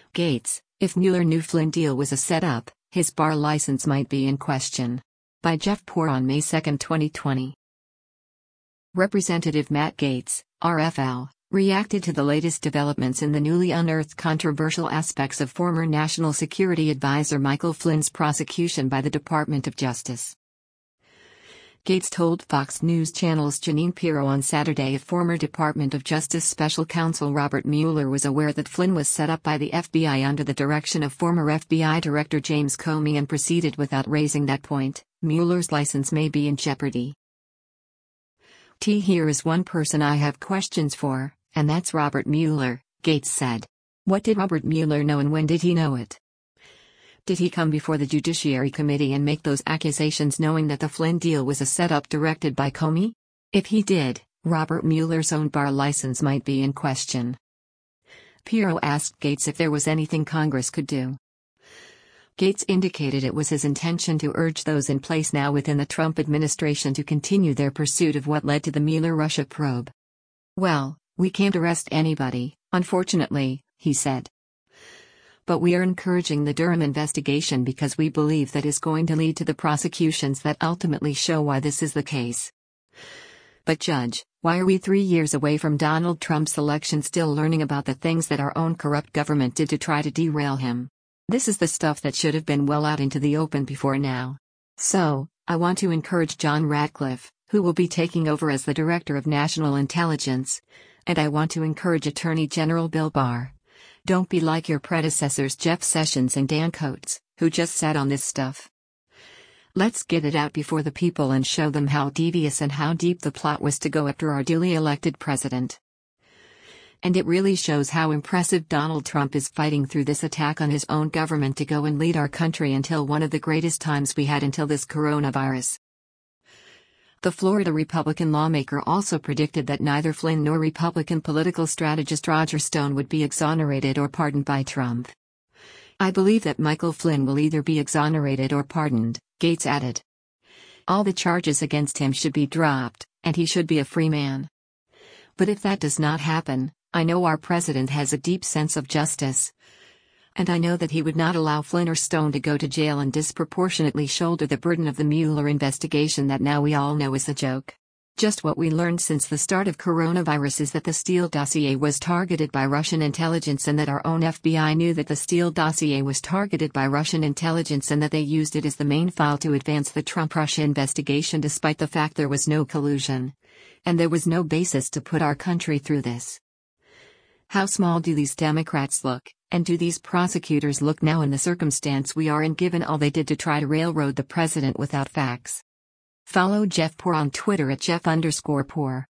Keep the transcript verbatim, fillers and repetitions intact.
Gates, if Mueller knew Flynn deal was a setup, his bar license might be in question. By Jeff Poor on May second twenty twenty. Representative Matt Gaetz, R F L, reacted to the latest developments in the newly unearthed controversial aspects of former National Security Advisor Michael Flynn's prosecution by the Department of Justice. Gaetz told Fox News Channel's Jeanine Pirro on Saturday if former Department of Justice Special Counsel Robert Mueller was aware that Flynn was set up by the F B I under the direction of former F B I Director James Comey and proceeded without raising that point, Mueller's license may be in jeopardy. T here is one person I have questions for, and that's Robert Mueller, Gaetz said. What did Robert Mueller know and when did he know it? Did he come before the Judiciary Committee and make those accusations knowing that the Flynn deal was a setup directed by Comey? If he did, Robert Mueller's own bar license might be in question. Pirro asked Gaetz if there was anything Congress could do. Gaetz indicated it was his intention to urge those in place now within the Trump administration to continue their pursuit of what led to the Mueller-Russia probe. Well, we can't arrest anybody, unfortunately, he said. But we are encouraging the Durham investigation because we believe that is going to lead to the prosecutions that ultimately show why this is the case. But Judge, why are we three years away from Donald Trump's election still learning about the things that our own corrupt government did to try to derail him? This is the stuff that should have been well out into the open before now. So, I want to encourage John Ratcliffe, who will be taking over as the Director of National Intelligence, and I want to encourage Attorney General Bill Barr. Don't be like your predecessors Jeff Sessions and Dan Coats, who just sat on this stuff. Let's get it out before the people and show them how devious and how deep the plot was to go after our duly elected president. And it really shows how impressive Donald Trump is fighting through this attack on his own government to go and lead our country until one of the greatest times we had until this coronavirus. The Florida Republican lawmaker also predicted that neither Flynn nor Republican political strategist Roger Stone would be exonerated or pardoned by Trump. I believe that Michael Flynn will either be exonerated or pardoned, Gaetz added. All the charges against him should be dropped, and he should be a free man. But if that does not happen, I know our president has a deep sense of justice. And I know that he would not allow Flynn or Stone to go to jail and disproportionately shoulder the burden of the Mueller investigation that now we all know is a joke. Just what we learned since the start of coronavirus is that the Steele dossier was targeted by Russian intelligence and that our own F B I knew that the Steele dossier was targeted by Russian intelligence and that they used it as the main file to advance the Trump-Russia investigation despite the fact there was no collusion. And there was no basis to put our country through this. How small do these Democrats look, and do these prosecutors look now in the circumstance we are in given all they did to try to railroad the president without facts? Follow Jeff Poor on Twitter at Jeff underscore Poor.